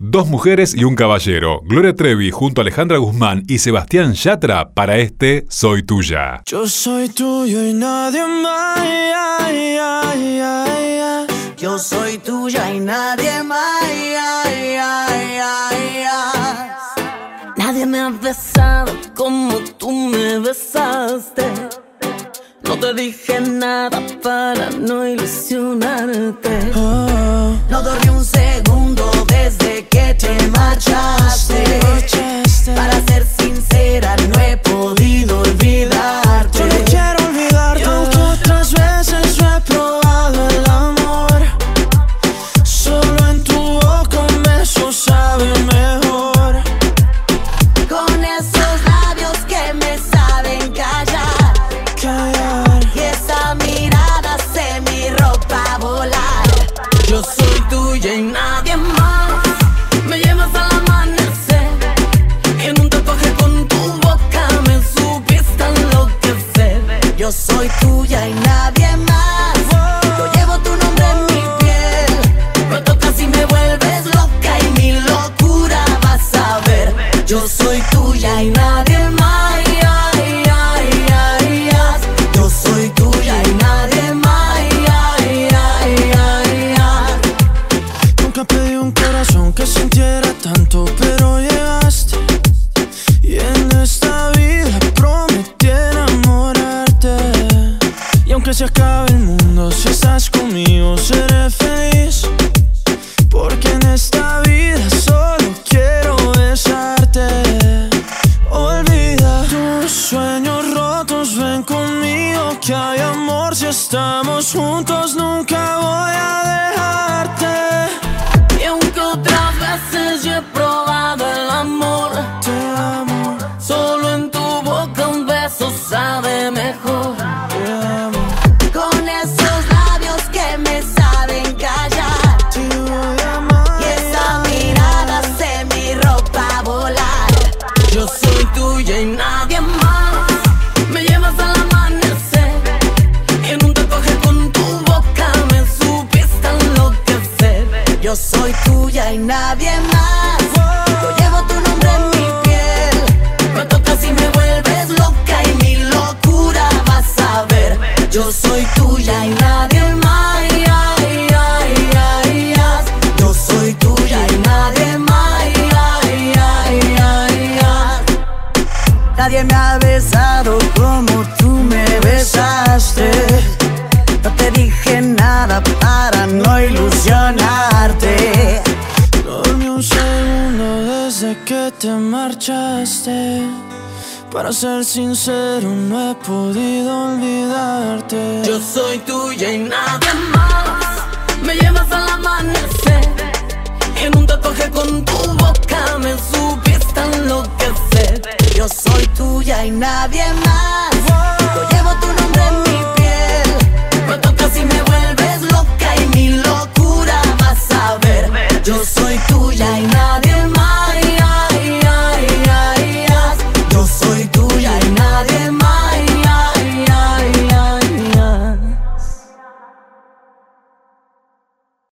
Dos mujeres y un caballero. Gloria Trevi junto a Alejandra Guzmán y Sebastián Yatra para este Soy Tuya. Yo soy tuyo y nadie más. Yo soy tuya y nadie más. Nadie me ha besado como tú me besaste. No te dije nada para no ilusionarte. No dormí un segundo desde que te marchaste. Para ser sincera, no he podido olvidarte. Yo no quiero olvidarte. Y aunque otras veces yo he probado el amor, solo en tu boca un beso sabe mejor. Con esos labios que me saben callar. Y esa mirada hace mi ropa volar. Yo soy tuya y nadie más. Me llevas al amanecer y en un tatuaje con tu boca me supiste enloquecer. Yo soy tuya y nadie más. Yo llevo tu nombre en mi piel. Me tocas y me vuelves loca y mi locura vas a ver. Yo soy tuya y nadie más. Yo soy tuya y nadie más. Nunca pedí un corazón que sintiera tanto, pero llegaste. Y en esta vida prometí enamorarte. Y aunque se acabe el mundo, si estás conmigo seré feliz. Porque en esta vida solo quiero besarte. Olvida tus sueños rotos, ven conmigo que hay amor. Si estamos juntos nunca voy a dejarte. Y aunque otras veces yo he probado el amor, Te amo, solo en tu boca un beso sabe mejor. te amo, Con esos labios que me saben callar. te voy a amar. Y esa mirada hace mi ropa volar. Yo soy tuya y nadie más. Me llevas al amanecer y en un tatuaje con tu boca me supiste enloquecer. Yo soy tuya y nadie más. Yo llevo tu nombre en mi piel. Me tocas y me vuelves loca y mi locura vas a ver. Yo soy tuya y nadie más. Yo soy tuya y nadie más. Nadie me ha besado como tú me besaste. No te dije nada para no ilusionarte. No dormí un segundo desde que te marchaste. Para ser sincero, no he podido olvidarte. Yo soy tuya y nadie más. Me llevas al amanecer y en un tatuaje con tu boca me supiste enloquecer. Yo soy tuya y nadie más. Yo llevo tu nombre en mi piel. Me tocas y me vuelves loca y mi locura vas a ver. Yo soy tuya.